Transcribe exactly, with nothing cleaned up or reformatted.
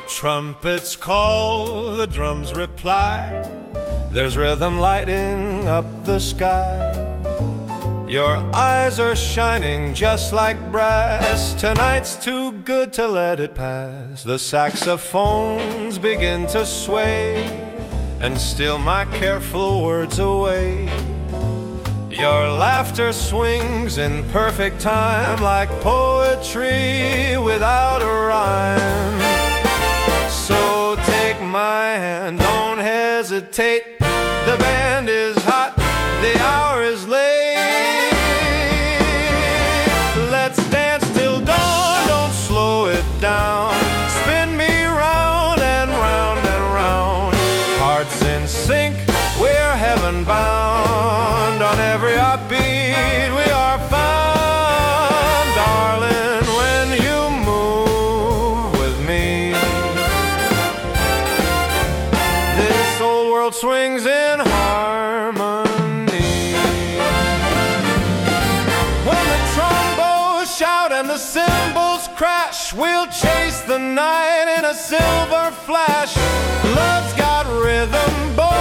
trumpets call, the drums reply. There's rhythm lighting up the sky. Your eyes are shining just like brass. Tonight's too good to let it pass. The saxophones begin to sway and steal my careful words away. Your laughter swings in perfect time, like poetry without a rhyme. So take my hand, don't hesitate. The band is hot, the hour is late. Let's dance till dawn, don't slow it down. Spin me round and round and round. Hearts in sync, we're heaven bound. On every heartbeat we are found. Darling, when you move with me, this old world swings in harmony. When the trombones shout and the cymbals crash, we'll chase the night in a silver flash. Love's got rhythm, boy.